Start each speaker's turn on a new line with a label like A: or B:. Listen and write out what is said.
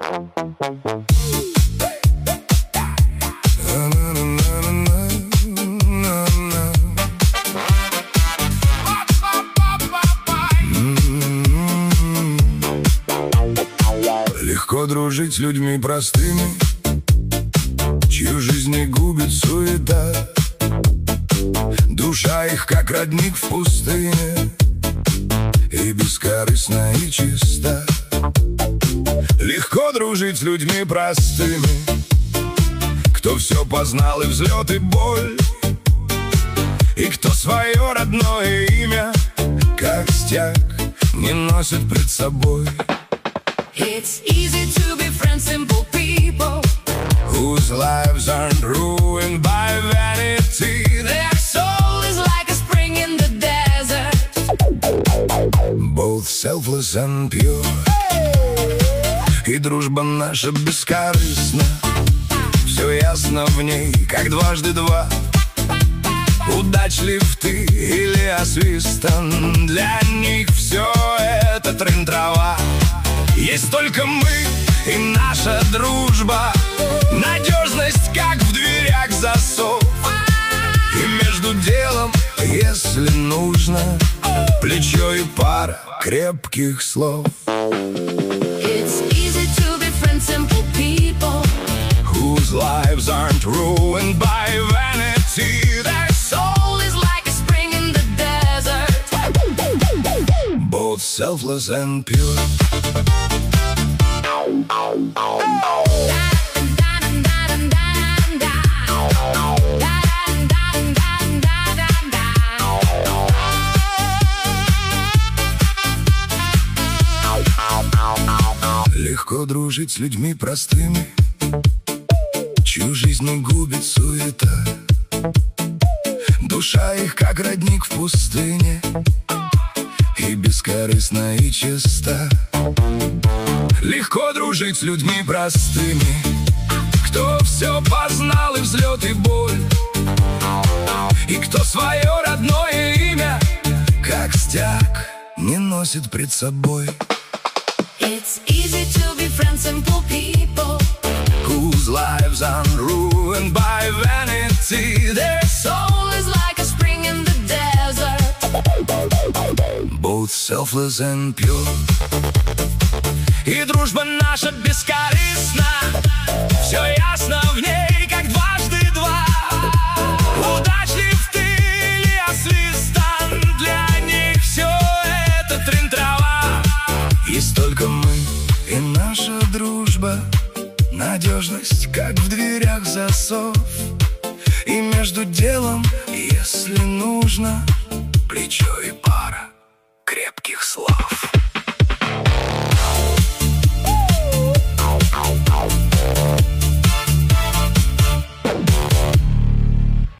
A: Легко дружить с людьми простыми, чью жизнь не губит суета. Душа их, как родник в пустыне, и бескорыстна, и чиста. Легко дружить с людьми простыми, кто все познал, и взлет, и боль, и кто свое родное имя, как стяг, не носит пред собой.
B: It's easy to be friends, simple people
A: whose lives aren't ruined by vanity.
B: Their soul is like a spring in the desert,
A: Both selfless and pure. И дружба наша бескорыстна, все ясно в ней, как дважды два. Удачлив ты или освистан, для них все это трын-трава. Есть только мы и наша дружба, надежность, как в дверях засов. И между делом, если нужно, плечо и пара крепких слов.
B: It's easy to be friends, simple people
A: Whose lives aren't ruined by vanity.
B: Their soul is like a spring in the desert,
A: Both selfless and pure. Легко дружить с людьми простыми, чью жизнь не губит суета. Душа их, как родник в пустыне, и бескорыстна, и чиста. Легко дружить с людьми простыми, кто все познал, и взлет, и боль, и кто свое родное имя, как стяг, не носит пред собой.
B: It's easy to be friends, simple people
A: Whose lives aren't ruined by vanity.
B: Their soul is like a spring in the desert,
A: Both selfless and pure.
B: И дружба наша бескорыстна, все ясно в ней, как дважды два. Удачлив ты или освистан, для них все это трын-трава.
A: Есть только мы и наша дружба, надежность, как в дверях засов. И между делом, если нужно, плечо и пара